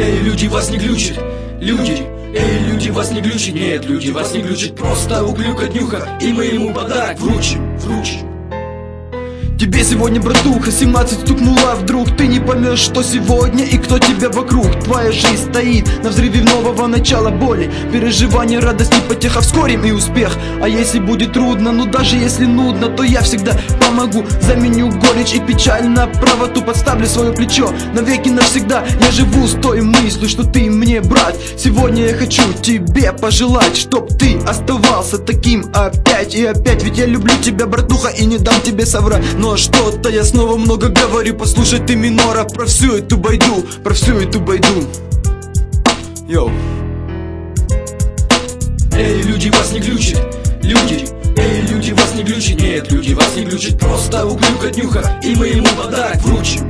Эй, люди, вас не глючит, люди. Эй, люди, вас не глючит, нет, люди, вас не глючит. Просто углюка днюха, и мы ему подарок вручим. Тебе сегодня, братуха, 17 стукнула, вдруг ты не поймешь, что сегодня и кто тебя вокруг. Твоя жизнь стоит на взрыве нового начала боли, переживания, радости, потеха, вскоре и успех. А если будет трудно, ну даже если нудно, то я всегда помогу, заменю горечь и печаль на правоту, подставлю свое плечо навеки навсегда. Я живу с той мыслью, что ты мне брат. Сегодня я хочу тебе пожелать, чтоб ты оставался таким опять и опять. Ведь я люблю тебя, братуха, и не дам тебе соврать. Но что-то я снова много говорю, послушай ты минора про всю эту байду, Йоу. Эй, люди, вас не глючит, люди. Эй, люди, вас не глючит, нет, люди, вас не глючит. Просто углюка днюха, и мы ему подарок вручим.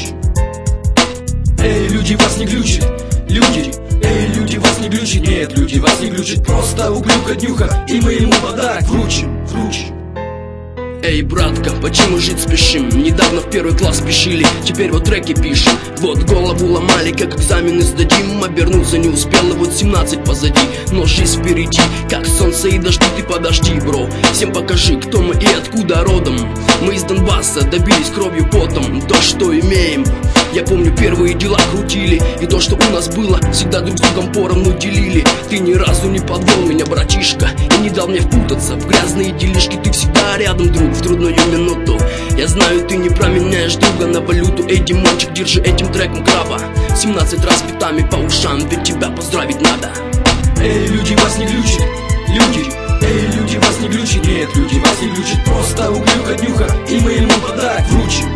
Эй, люди, вас не глючит, люди. Эй, люди, вас не глючит, нет, люди, вас не глючит. Просто углюка днюха, и мы ему подарок вручим. Эй, братка, почему жить спешим? Недавно в первый класс спешили, теперь вот треки пишем. Вот голову ломали, как экзамены сдадим. Обернуться не успел, и вот 17 позади. Но жизнь впереди, как солнце и дожди. Ты подожди, бро, всем покажи, кто мы и откуда родом. Мы из Донбасса добились кровью, потом то, что имеем. Я помню, первые дела крутили, и то, что у нас было, всегда друг с другом поровну делили. Ты ни разу не подвел меня, братишка, и не дал мне впутаться в грязные делишки. Ты всегда рядом, друг, в трудную минуту. Я знаю, ты не променяешь друга на валюту. Эй, Димончик, держи этим треком краба 17 раз битами по ушам, ведь тебя поздравить надо. Эй, люди, вас не глючит, люди. Эй, люди, вас не глючит, нет, люди, вас не глючит. Просто углюка днюха, и мы ему подарок вручим.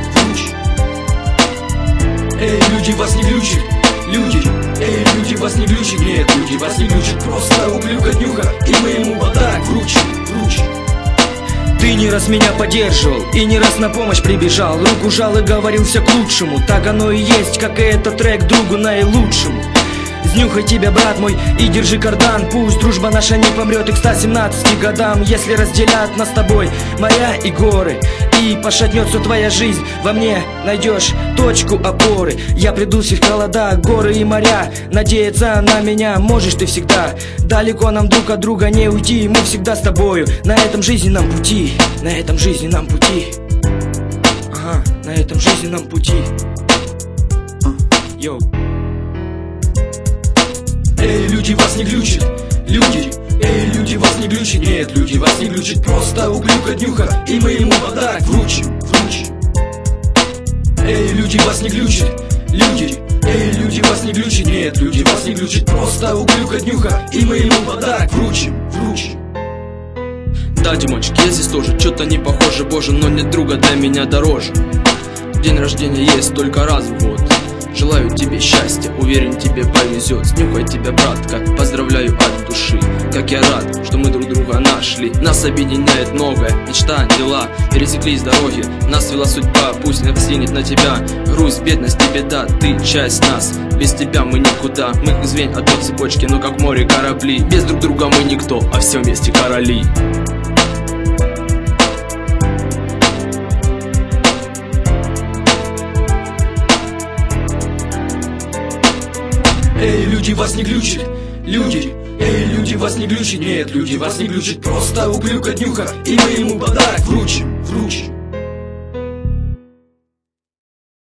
Эй, люди, вас не глючит, люди. Эй, люди, вас не глючит, нет, люди, вас не глючит. Просто углюка днюха, и мы ему подарок вручим. Ты не раз меня поддерживал и не раз на помощь прибежал, руку жал и говорил все к лучшему. Так оно и есть, как и этот трек другу наилучшему. Снюхай тебя, брат мой, и держи кардан. Пусть дружба наша не помрет и к 117 годам. Если разделят нас с тобой моря и горы, и пошатнется твоя жизнь, во мне найдешь точку опоры. Я приду в всех холода, горы и моря. Надеяться на меня можешь ты всегда. Далеко нам друг от друга не уйти, мы всегда с тобою на этом жизненном пути. На этом жизненном пути. Ага, на этом жизненном пути. Йоу. Эй, люди, вас не глючит, люди. Эй, люди, вас не глючит, нет, люди, вас не глючит. Просто углюка днюха, и мы ему подарок вручим. Эй, люди, вас не глючит, люди. Эй, люди, вас не глючит, нет, люди, вас не глючит. Просто углюка днюха, и мы ему подарок вручим. Да, Димончик, я здесь тоже, что-то не похоже, боже, но нет друга для меня дороже. День рождения есть только раз в год. Желаю тебе счастья, уверен, тебе повезет. Снюхай тебя, братка, поздравляю от души. Как я рад, что мы друг друга нашли. Нас объединяет многое, мечта, дела. Пересеклись дороги, нас свела судьба. Пусть не взглянет на тебя грусть, бедность и беда. Ты часть нас, без тебя мы никуда. Мы звень одной цепочки, но как в море корабли. Без друг друга мы никто, а все вместе короли. Эй, люди, вас не глючит, люди. Эй, люди, вас не глючит, нет, люди, вас не глючит. Просто углюка днюха, и мы ему подарок вручим.